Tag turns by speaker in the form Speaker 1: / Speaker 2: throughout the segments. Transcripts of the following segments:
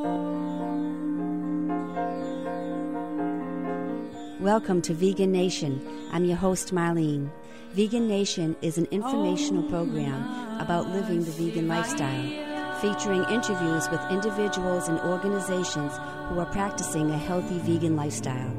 Speaker 1: Welcome to Vegan Nation. I'm your host, Marlene. Vegan Nation is an informational program about living the vegan lifestyle, featuring interviews with individuals and organizations who are practicing a healthy vegan lifestyle.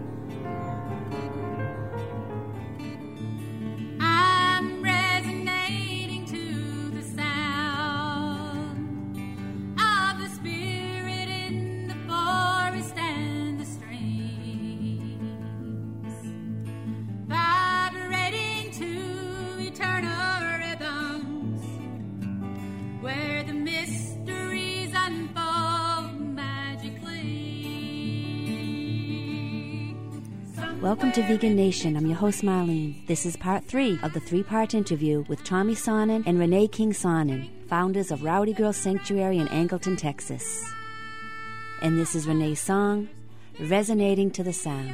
Speaker 1: Welcome to Vegan Nation. I'm your host, Marlene. This is part 3 of the 3-part interview with Tommy Sonnen and Renee King Sonnen, founders of Rowdy Girl Sanctuary in Angleton, Texas. And this is Renee's song, Resonating to the Sound.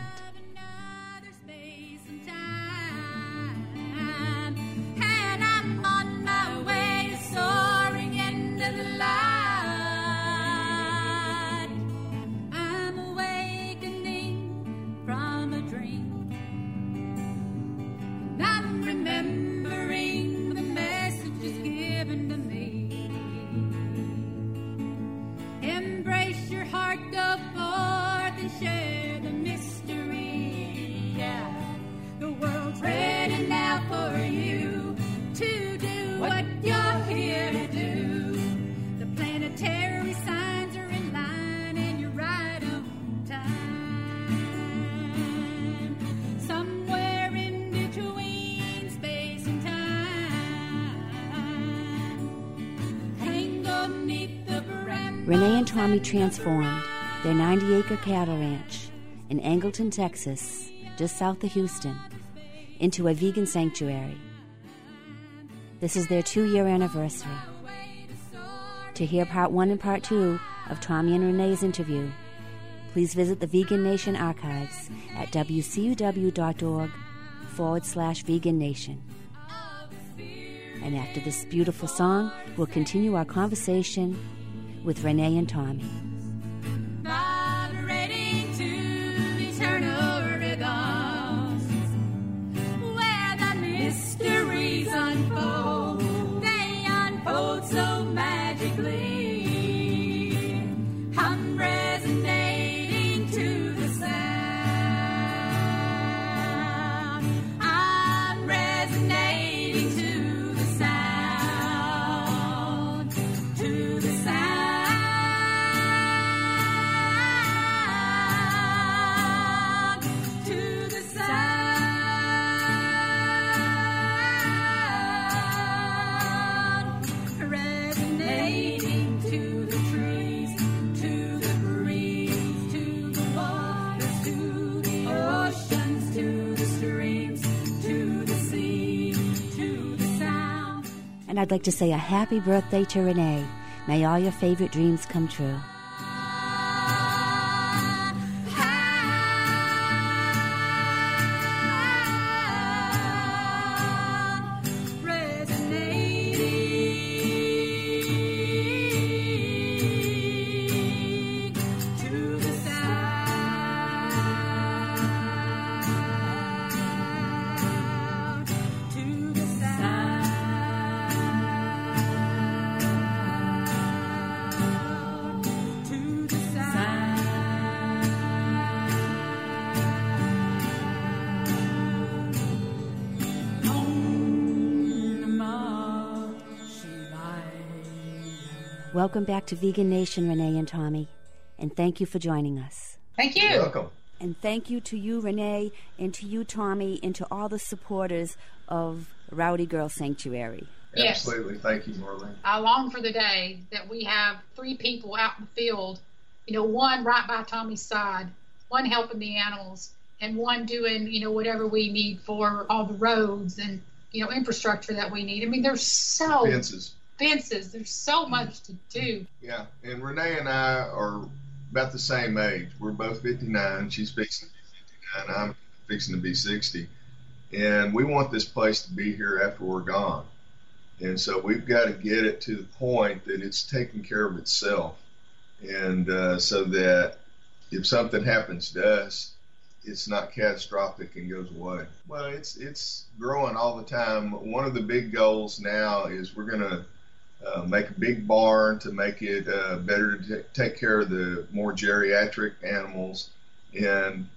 Speaker 1: Renee and Tommy transformed their 90-acre cattle ranch in Angleton, Texas, just south of Houston, into a vegan sanctuary. This is their 2-year anniversary. To hear part 1 and part 2 of Tommy and Renee's interview, please visit the Vegan Nation archives at wcuw.org/Vegan Nation. And after this beautiful song, we'll continue our conversation with Renee and Tommy.
Speaker 2: Vibrating to eternal rhythms, where the mysteries unfold, they unfold so magically. I'm resonating to the sound. I'm resonating to the sound. To the sound.
Speaker 1: And I'd like to say a happy birthday to Renee. May all your favorite dreams come true. Welcome back to Vegan Nation, Renee and Tommy, and thank you for joining us.
Speaker 3: Thank you.
Speaker 4: You're welcome.
Speaker 1: And thank you to you, Renee, and to you, Tommy, and to all the supporters of Rowdy Girl Sanctuary.
Speaker 3: Yes.
Speaker 4: Absolutely. Thank you, Marlene.
Speaker 3: I long for the day that we have 3 people out in the field, one right by Tommy's side, one helping the animals, and one doing, whatever we need for all the roads and, infrastructure that we need. I mean, there's so... Fences. There's so much to do.
Speaker 4: Yeah, and Renee and I are about the same age. We're both 59. She's fixing to be 59. I'm fixing to be 60. And we want this place to be here after we're gone. And so we've got to get it to the point that it's taking care of itself. and so that if something happens to us, it's not catastrophic and goes away. Well, it's growing all the time. One of the big goals now is we're going to make a big barn to make it better to take care of the more geriatric animals, and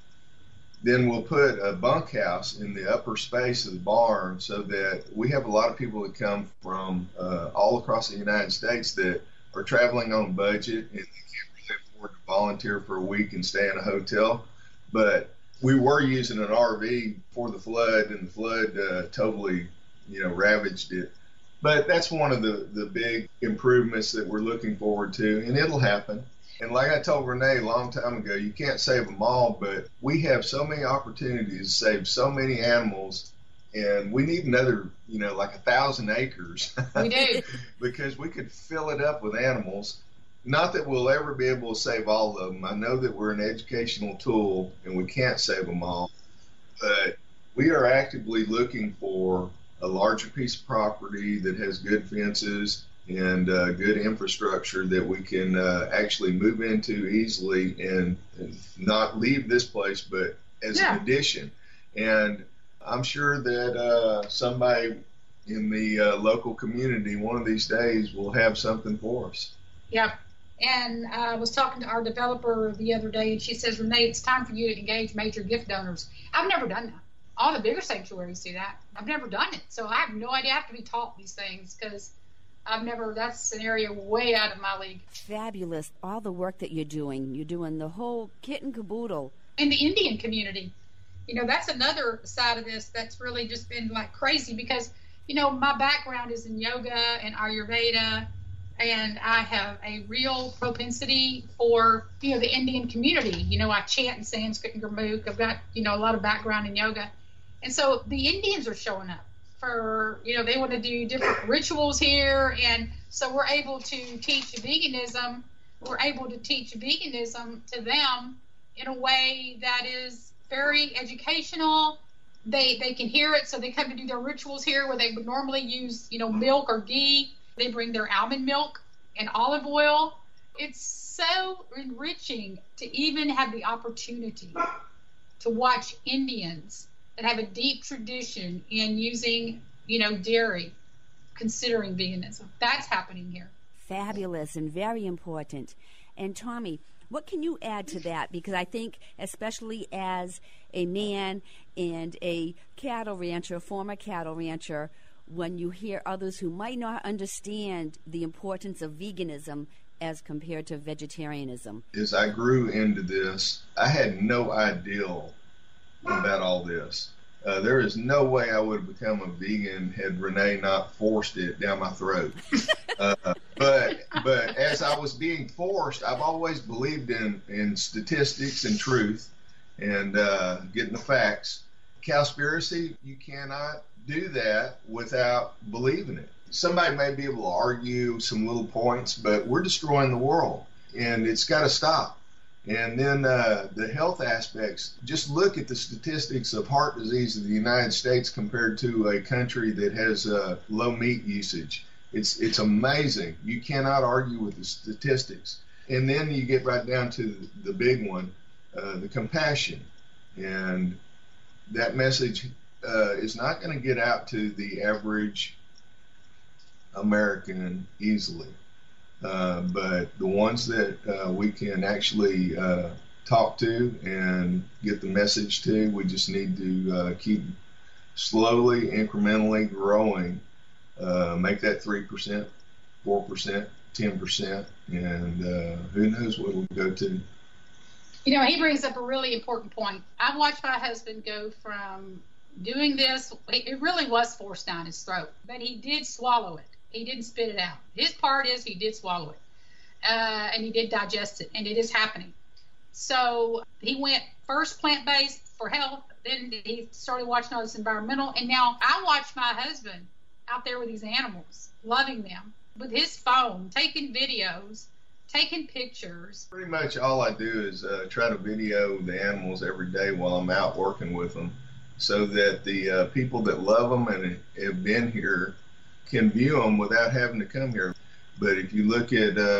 Speaker 4: then we'll put a bunkhouse in the upper space of the barn so that we have a lot of people that come from all across the United States that are traveling on a budget and they can't really afford to volunteer for a week and stay in a hotel. But we were using an RV for the flood, and the flood totally, ravaged it. But that's one of the big improvements that we're looking forward to, and it'll happen. And like I told Renee a long time ago, you can't save them all, but we have so many opportunities to save so many animals, and we need another, like 1,000 acres.
Speaker 3: We do.
Speaker 4: Because we could fill it up with animals. Not that we'll ever be able to save all of them. I know that we're an educational tool, and we can't save them all, but we are actively looking for a larger piece of property that has good fences and good infrastructure that we can actually move into easily and not leave this place, but as an addition. And I'm sure that somebody in the local community one of these days will have something for us.
Speaker 3: Yep. And I was talking to our developer the other day, and she says, Renee, it's time for you to engage major gift donors. I've never done that. All the bigger sanctuaries do that. I've never done it. So I have no idea. I have to be taught these things because that's an area way out of my league.
Speaker 1: Fabulous. All the work that you're doing. You're doing the whole kit and caboodle.
Speaker 3: In the Indian community, that's another side of this that's really just been like crazy because, my background is in yoga and Ayurveda, and I have a real propensity for, the Indian community. I chant in Sanskrit and Gurmukh. I've got, a lot of background in yoga. And so the Indians are showing up for, they want to do different rituals here. And so we're able to teach veganism. We're able to teach veganism to them in a way that is very educational. They can hear it, so they come to do their rituals here where they would normally use, milk or ghee. They bring their almond milk and olive oil. It's so enriching to even have the opportunity to watch Indians that have a deep tradition in using, dairy, considering veganism. That's happening here.
Speaker 1: Fabulous and very important. And Tommy, what can you add to that? Because I think, especially as a man and a cattle rancher, former cattle rancher, when you hear others who might not understand the importance of veganism as compared to vegetarianism.
Speaker 4: As I grew into this, I had no idea about all this. There is no way I would have become a vegan had Renee not forced it down my throat. But as I was being forced, I've always believed in statistics and truth and getting the facts. Cowspiracy, you cannot do that without believing it. Somebody may be able to argue some little points, but we're destroying the world, and it's got to stop. And then the health aspects, just look at the statistics of heart disease in the United States compared to a country that has low meat usage. It's amazing. You cannot argue with the statistics. And then you get right down to the big one, the compassion. And that message is not going to get out to the average American easily. But the ones that we can actually talk to and get the message to, we just need to keep slowly, incrementally growing. Make that 3%, 4%, 10%, and who knows what it'll go to.
Speaker 3: He brings up a really important point. I watched my husband go from doing this. It really was forced down his throat, but he did swallow it. He didn't spit it out. His part is he did swallow it, and he did digest it, and it is happening. So he went first plant-based for health, then he started watching all this environmental, and now I watch my husband out there with these animals, loving them, with his phone, taking videos, taking pictures.
Speaker 4: Pretty much all I do is try to video the animals every day while I'm out working with them so that the people that love them and have been here can view them without having to come here. But if you look at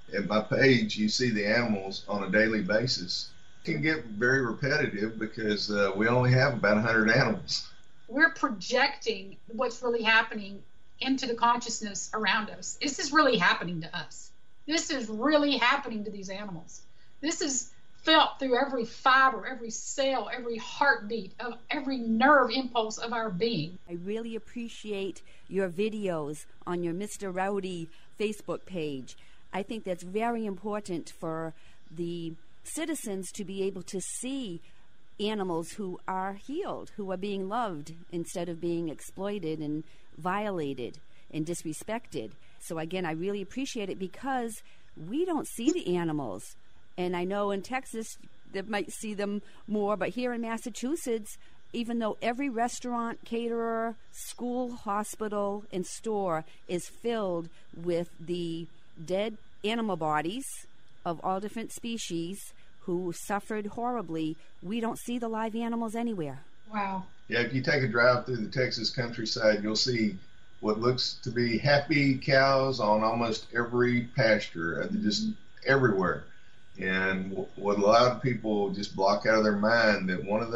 Speaker 4: at my page, you see the animals on a daily basis. It can get very repetitive because we only have about 100 animals.
Speaker 3: We're projecting what's really happening into the consciousness around us. This is really happening to us. This is really happening to these animals. This is felt through every fiber, every cell, every heartbeat of every nerve impulse of our being.
Speaker 1: I really appreciate your videos on your Mr. Rowdy Facebook page. I think that's very important for the citizens to be able to see animals who are healed, who are being loved instead of being exploited and violated and disrespected. So again, I really appreciate it because we don't see the animals. And I know in Texas they might see them more, but here in Massachusetts, even though every restaurant, caterer, school, hospital, and store is filled with the dead animal bodies of all different species who suffered horribly, we don't see the live animals anywhere.
Speaker 3: Wow.
Speaker 4: Yeah, if you take a drive through the Texas countryside, you'll see what looks to be happy cows on almost every pasture, just everywhere. And what a lot of people just block out of their mind that one of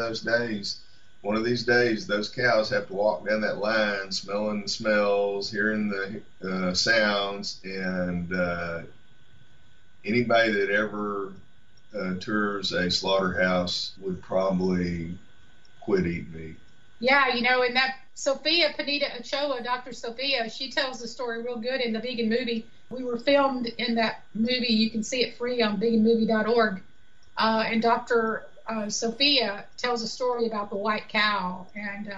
Speaker 4: these days, those cows have to walk down that line, smelling the smells, hearing the sounds, and anybody that ever tours a slaughterhouse would probably quit eating meat.
Speaker 3: Yeah, and that Sophia Panetta Ochoa, Dr. Sophia, she tells the story real good in the Vegan Movie. We were filmed in that movie. You can see it free on veganmovie.org. And Dr. Sophia tells a story about the white cow. And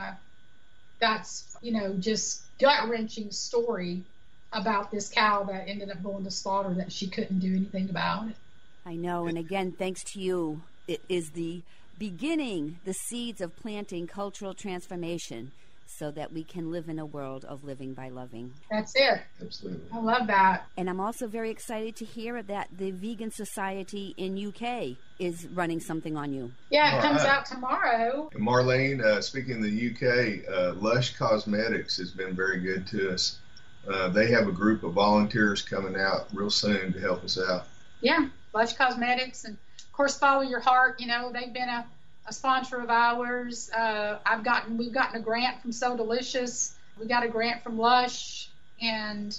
Speaker 3: that's, just gut-wrenching story about this cow that ended up going to slaughter that she couldn't do anything about it.
Speaker 1: I know. And again, thanks to you, it is the beginning, the seeds of planting cultural transformation so that we can live in a world of living by loving.
Speaker 3: That's it.
Speaker 4: Absolutely.
Speaker 3: I love that.
Speaker 1: And I'm also very excited to hear that the Vegan Society in UK is running something on you.
Speaker 3: Yeah, it
Speaker 4: All
Speaker 3: comes
Speaker 4: right.
Speaker 3: out tomorrow.
Speaker 4: And Marlene, speaking of the UK, Lush Cosmetics has been very good to us. They have a group of volunteers coming out real soon to help us out.
Speaker 3: Yeah, Lush Cosmetics, and of course Follow Your Heart. They've been a sponsor of ours. We've gotten a grant from So Delicious. We got a grant from Lush, and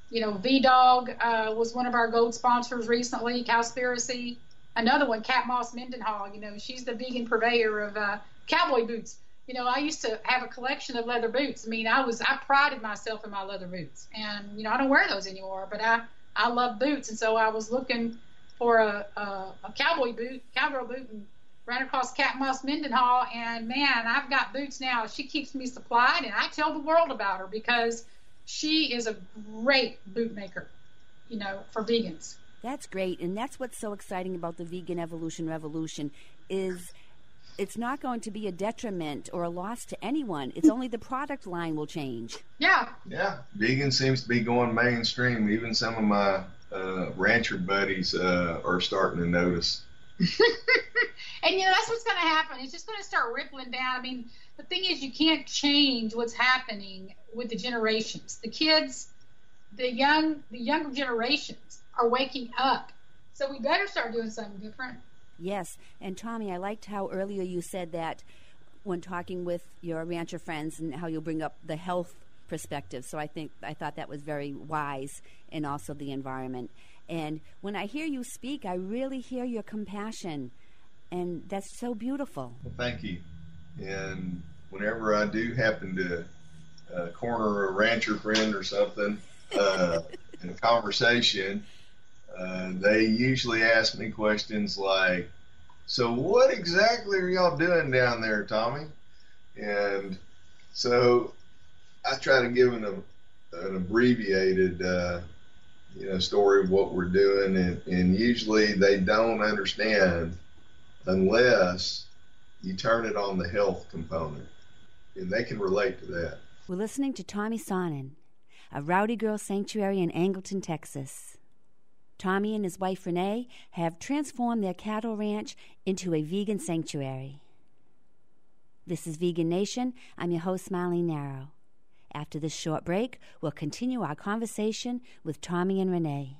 Speaker 3: V-Dog was one of our gold sponsors recently. Cowspiracy, another one, Cat Moss Mendenhall. She's the vegan purveyor of cowboy boots. I used to have a collection of leather boots. I prided myself in my leather boots, and I don't wear those anymore. But I love boots, and so I was looking for a cowgirl boot, and ran across Cat Moss Mendenhall, and man, I've got boots now. She keeps me supplied, and I tell the world about her because she is a great boot maker, for vegans.
Speaker 1: That's great, and that's what's so exciting about the Vegan Evolution Revolution is it's not going to be a detriment or a loss to anyone. It's only the product line will change.
Speaker 3: Yeah.
Speaker 4: Yeah, vegan seems to be going mainstream. Even some of my rancher buddies are starting to notice.
Speaker 3: And that's what's going to happen. It's just going to start rippling down. The thing is, you can't change what's happening with the generations. The kids, the younger generations are waking up. So we better start doing something different.
Speaker 1: Yes, and Tommy, I liked how earlier you said that when talking with your rancher friends and how you bring up the health perspective. So I thought that was very wise, and also the environment. And when I hear you speak, I really hear your compassion, and that's so beautiful.
Speaker 4: Well, thank you. And whenever I do happen to corner a rancher friend or something in a conversation, they usually ask me questions like, so what exactly are y'all doing down there, Tommy? And so I try to give an abbreviated story of what we're doing, and usually they don't understand unless you turn it on the health component, and they can relate to that.
Speaker 1: We're listening to Tommy Sonnen, a Rowdy Girl Sanctuary in Angleton, Texas. Tommy and his wife Renee have transformed their cattle ranch into a vegan sanctuary. This is Vegan Nation. I'm your host, Marlene Narrow. After this short break, we'll continue our conversation with Tommy and Renee.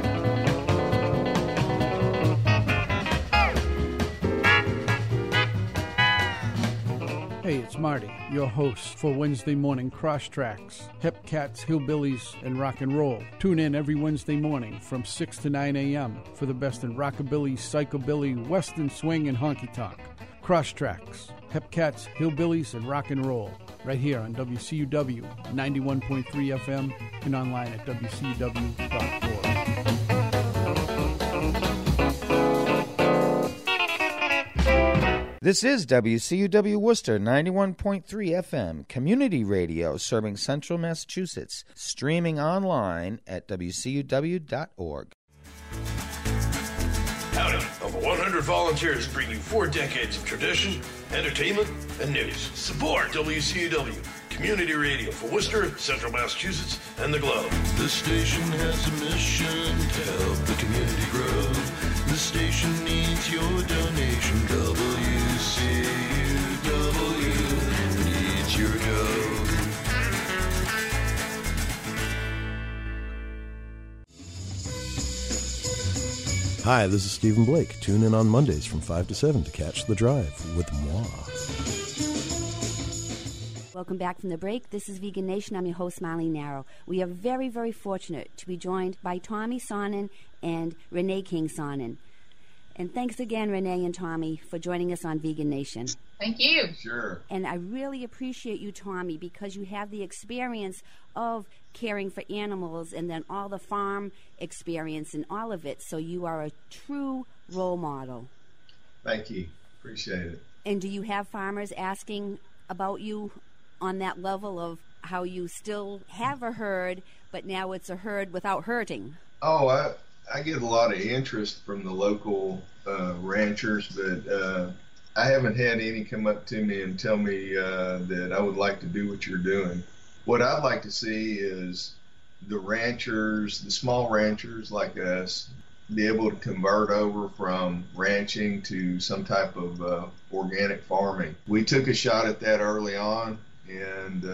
Speaker 5: Hey, it's Marty, your host for Wednesday morning Crosstracks, Hip Cats, Hillbillies, and Rock and Roll. Tune in every Wednesday morning from 6 to 9 a.m. for the best in rockabilly, psychobilly, western swing, and honky-tonk. Crosstracks, Hip Cats, Hillbillies, and Rock and Roll, right here on WCUW 91.3 FM and online at WCUW.org.
Speaker 6: This is WCUW Worcester 91.3 FM, community radio serving central Massachusetts, streaming online at WCUW.org.
Speaker 7: Howdy. Over 100 volunteers bring you 4 decades of tradition, entertainment, and news. Support WCUW, community radio for Worcester, central Massachusetts, and the globe.
Speaker 8: The station has a mission to help the community grow. The station needs your donation. WCUW needs your dough.
Speaker 9: Hi, this is Stephen Blake. Tune in on Mondays from 5 to 7 to catch The Drive with moi.
Speaker 1: Welcome back from the break. This is Vegan Nation. I'm your host, Marlene Narrow. We are very, very fortunate to be joined by Tommy Sonnen and Renee King Sonnen. And thanks again, Renee and Tommy, for joining us on Vegan Nation.
Speaker 3: Thank you.
Speaker 4: Sure.
Speaker 1: And I really appreciate you, Tommy, because you have the experience of caring for animals and then all the farm experience and all of it. So you are a true role model.
Speaker 4: Thank you. Appreciate it.
Speaker 1: And do you have farmers asking about you on that level of how you still have a herd, but now it's a herd without hurting?
Speaker 4: Oh, I get a lot of interest from the local ranchers, but I haven't had any come up to me and tell me that I would like to do what you're doing. What I'd like to see is the ranchers, the small ranchers like us, be able to convert over from ranching to some type of organic farming. We took a shot at that early on, and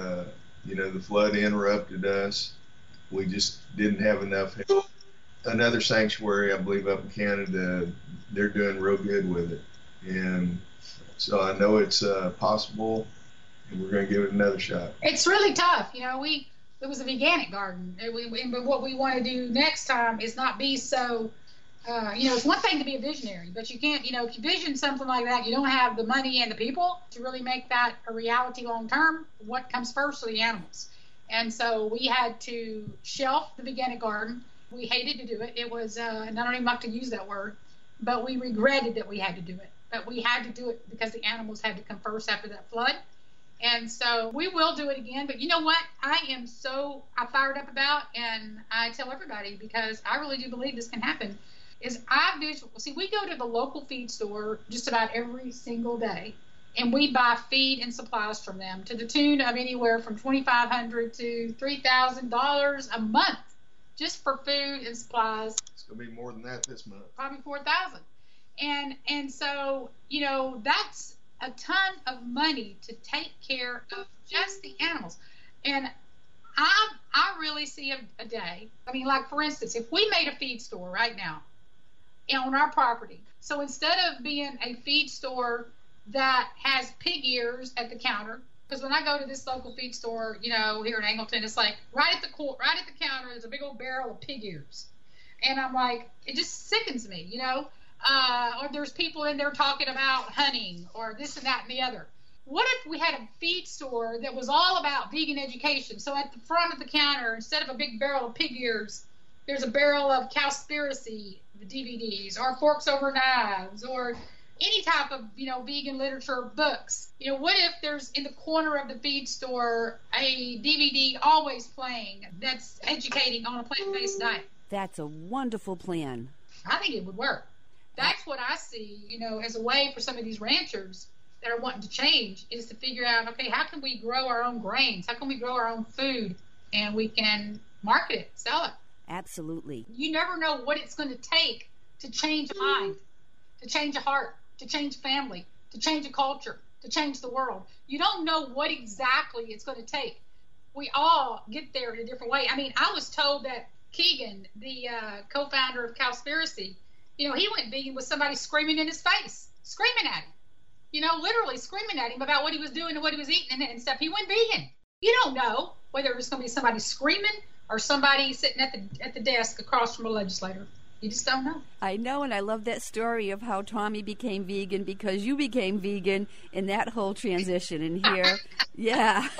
Speaker 4: the flood interrupted us. We just didn't have enough help. Another sanctuary, I believe, up in Canada, they're doing real good with it. And so I know it's possible, and we're going to give it another shot.
Speaker 3: It's really tough. It was a veganic garden. But what we want to do next time is not be so, it's one thing to be a visionary, but you can't, if you vision something like that, you don't have the money and the people to really make that a reality long term. What comes first are the animals. And so we had to shelf the veganic garden. We hated to do it. It was, and I don't even like to use that word, but we regretted that we had to do it. But we had to do it because the animals had to come first after that flood. And so we will do it again. But you know what? I'm fired up about, and I tell everybody, because I really do believe this can happen, is we go to the local feed store just about every single day, and we buy feed and supplies from them to the tune of anywhere from $2,500 to $3,000 a month. Just for food and supplies.
Speaker 4: It's going to be more than that this month.
Speaker 3: Probably 4,000. And so, that's a ton of money to take care of just the animals. And I really see a day. I mean, like, for instance, if we made a feed store right now on our property, so instead of being a feed store that has pig ears at the counter, because when I go to this local feed store, here in Angleton, it's like right at the counter, there's a big old barrel of pig ears. And I'm like, it just sickens me, or there's people in there talking about hunting or this and that and the other. What if we had a feed store that was all about vegan education? So at the front of the counter, instead of a big barrel of pig ears, there's a barrel of Cowspiracy DVDs or Forks Over Knives or any type of, vegan literature books. What if there's in the corner of the feed store a DVD always playing that's educating on a plant-based diet?
Speaker 1: That's a wonderful plan.
Speaker 3: I think it would work. That's what I see, as a way for some of these ranchers that are wanting to change, is to figure out, okay, how can we grow our own grains? How can we grow our own food? And we can market it, sell it.
Speaker 1: Absolutely.
Speaker 3: You never know what it's going to take to change a mind, to change a heart, to change a family, to change a culture, to change the world. You don't know what exactly it's going to take. we all get there in a different way. I mean, I was told that Keegan, the co-founder of Cowspiracy, he went vegan with somebody screaming in his face, screaming at him, literally screaming at him about what he was doing and what he was eating and stuff. He went vegan. You don't know whether it's going to be somebody screaming or somebody sitting at the desk across from a legislator. You just don't know.
Speaker 1: I know, and I love that story of how Tommy became vegan because you became vegan in that whole transition. And here, yeah.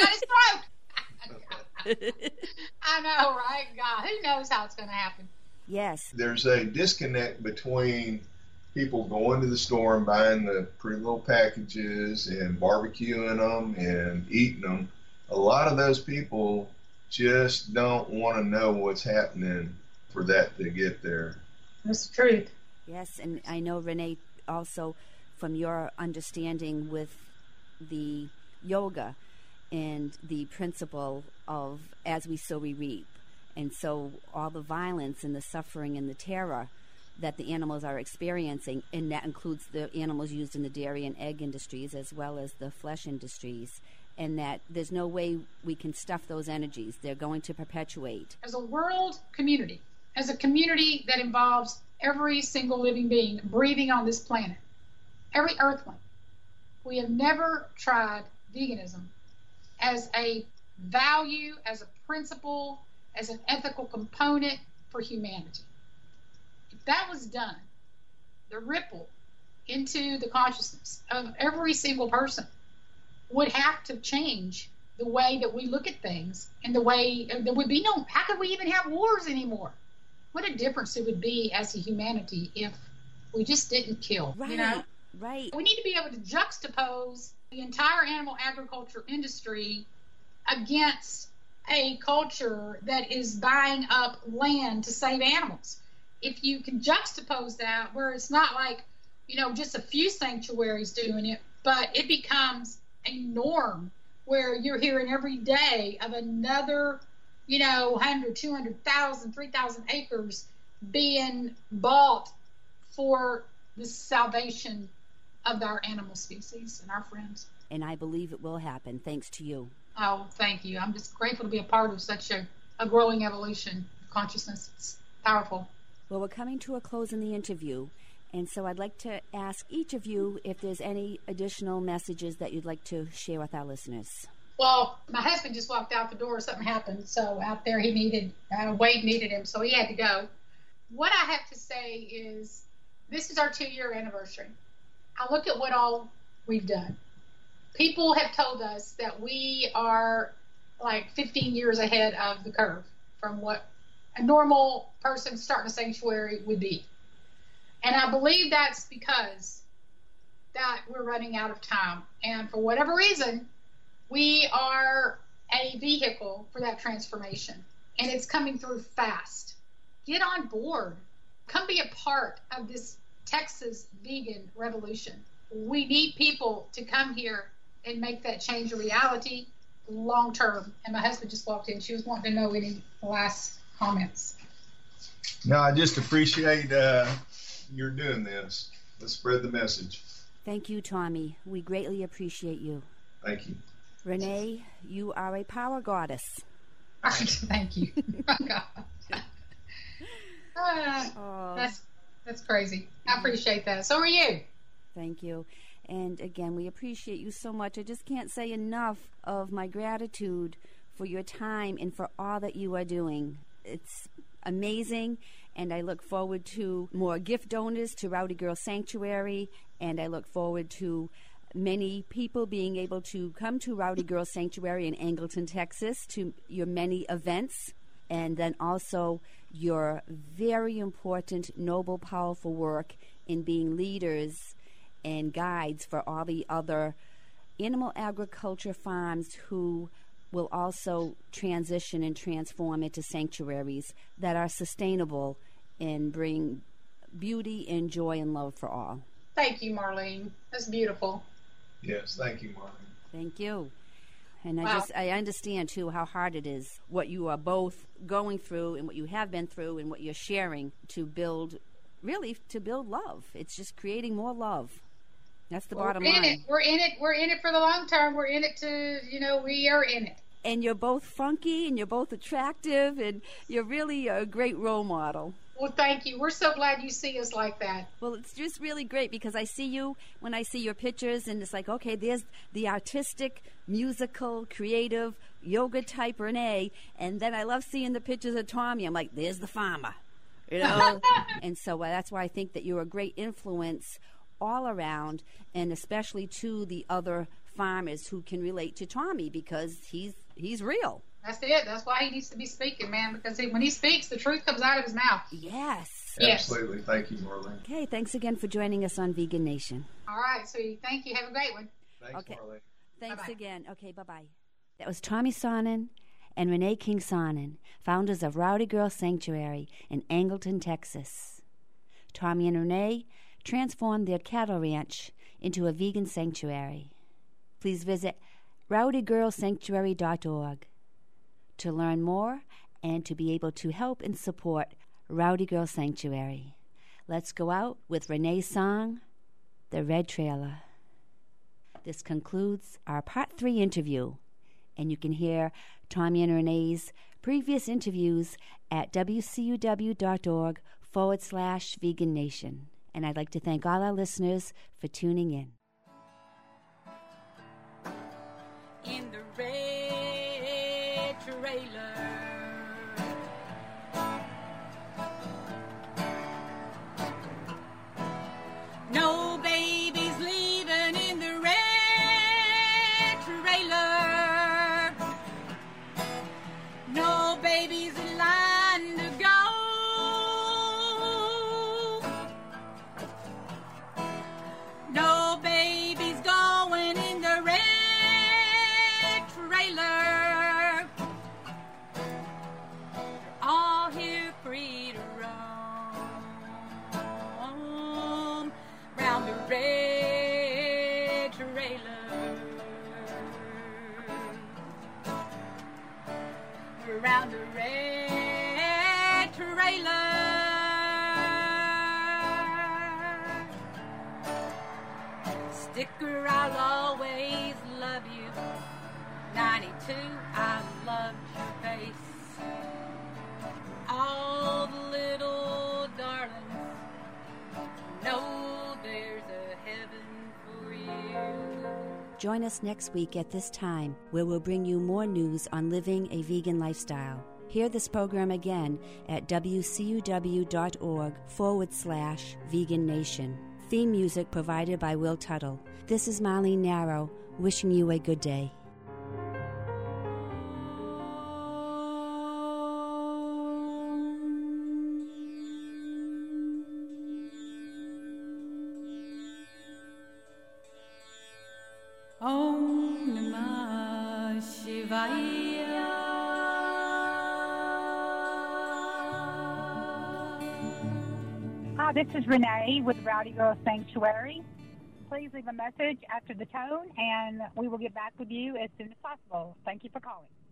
Speaker 3: I know, right? God, who knows how it's going to happen?
Speaker 1: Yes.
Speaker 4: There's a disconnect between people going to the store and buying the pretty little packages and barbecuing them and eating them. A lot of those people just don't want to know what's happening for that to get there.
Speaker 3: That's the truth.
Speaker 1: Yes, and I know, Renee, also from your understanding with the yoga and the principle of as we sow we reap. And so all the violence and the suffering and the terror that the animals are experiencing, and that includes the animals used in the dairy and egg industries as well as the flesh industries, and that there's no way we can stuff those energies. They're going to perpetuate.
Speaker 3: As a world community, as a community that involves every single living being breathing on this planet, every earthling, we have never tried veganism as a value, as a principle, as an ethical component for humanity. If that was done, the ripple into the consciousness of every single person would have to change the way that we look at things, and the way there would be no, how could we even have wars anymore? What a difference it would be as a humanity if we just didn't kill.
Speaker 1: Right, right.
Speaker 3: We need to be able to juxtapose the entire animal agriculture industry against a culture that is buying up land to save animals. If you can juxtapose that, where it's not like, just a few sanctuaries doing it, but it becomes a norm where you're hearing every day of another, 100, 200,000, 3,000 acres being bought for the salvation of our animal species and our friends.
Speaker 1: And I believe it will happen, thanks to you.
Speaker 3: Oh, thank you. I'm just grateful to be a part of such a growing evolution of consciousness. It's powerful.
Speaker 1: Well, we're coming to a close in the interview, and so I'd like to ask each of you if there's any additional messages that you'd like to share with our listeners.
Speaker 3: Well, my husband just walked out the door. Something happened. So out there Wade needed him, so he had to go. What I have to say is this is our 2-year anniversary. I look at what all we've done. People have told us that we are like 15 years ahead of the curve from what a normal person starting a sanctuary would be. And I believe that's because that we're running out of time. And for whatever reason, we are a vehicle for that transformation. And it's coming through fast. Get on board. Come be a part of this Texas vegan revolution. We need people to come here and make that change a reality long term. And my husband just walked in. She was wanting to know any last comments.
Speaker 4: No, I just appreciate you're doing this. Let's spread the message.
Speaker 1: Thank you, Tommy. We greatly appreciate you.
Speaker 4: Thank you.
Speaker 1: Renee, you are a power goddess.
Speaker 3: Thank you. That's crazy. I appreciate that. So are you.
Speaker 1: Thank you. And again, we appreciate you so much. I just can't say enough of my gratitude for your time and for all that you are doing. It's amazing, and I look forward to more gift donors to Rowdy Girl Sanctuary, and I look forward to many people being able to come to Rowdy Girl Sanctuary in Angleton, Texas, to your many events, and then also your very important, noble, powerful work in being leaders and guides for all the other animal agriculture farms who will also transition and transform into sanctuaries that are sustainable and bring beauty and joy and love for all.
Speaker 3: Thank you, Marlene. That's beautiful.
Speaker 4: Yes, thank you, Marlene.
Speaker 1: Thank you. And
Speaker 3: Wow.
Speaker 1: I understand, too, how hard it is, what you are both going through and what you have been through and what you're sharing to build love. It's just creating more love. That's the bottom line.
Speaker 3: We're in it for the long term. We're in it we are in it.
Speaker 1: And you're both funky, and you're both attractive, and you're really a great role model.
Speaker 3: Well, thank you. We're so glad you see us like that.
Speaker 1: Well, it's just really great because I see you when I see your pictures, and it's like, okay, there's the artistic, musical, creative, yoga type Renee, and then I love seeing the pictures of Tommy. I'm like, there's the farmer, you know? And so that's why I think that you're a great influence all around, and especially to the other farmers who can relate to Tommy because he's real.
Speaker 3: That's it. That's why he needs to be speaking, man, because when he speaks, the truth comes out of his mouth.
Speaker 1: Yes.
Speaker 4: Absolutely. Thank you, Marlene.
Speaker 1: Okay, thanks again for joining us on Vegan Nation.
Speaker 3: All right, sweetie. Thank you. Have a great one.
Speaker 4: Thanks,
Speaker 1: Okay.
Speaker 4: Marlene.
Speaker 1: Thanks
Speaker 3: Bye-bye.
Speaker 1: again. Okay, bye-bye. That was Tommy Sonnen and Renee King Sonnen, founders of Rowdy Girl Sanctuary in Angleton, Texas. Tommy and Renee transformed their cattle ranch into a vegan sanctuary. Please visit rowdygirlsanctuary.org to learn more and to be able to help and support Rowdy Girl Sanctuary. Let's go out with Renee's song, The Red Trailer. This concludes our Part 3 interview, and you can hear Tommy and Renee's previous interviews at wcuw.org/Vegan Nation. And I'd like to thank all our listeners for tuning in.
Speaker 2: In the red trailer, no babies leaving in the red trailer, no babies in line to go, no babies going in the red trailer. They're all here free to roam round the red trailer, around the red trailer. Sticker, I'll always love you. 92, I love your face. All the little darlings know there's a heaven for you.
Speaker 1: Join us next week at this time, where we'll bring you more news on living a vegan lifestyle. Hear this program again at wcuw.org/Vegan Nation. Theme music provided by Will Tuttle. This is Marlene Narrow, wishing you a good day.
Speaker 2: Om Namah Shivaya.
Speaker 10: Hi, this is Renee with Rowdy Girl Sanctuary. Please leave a message after the tone, and we will get back with you as soon as possible. Thank you for calling.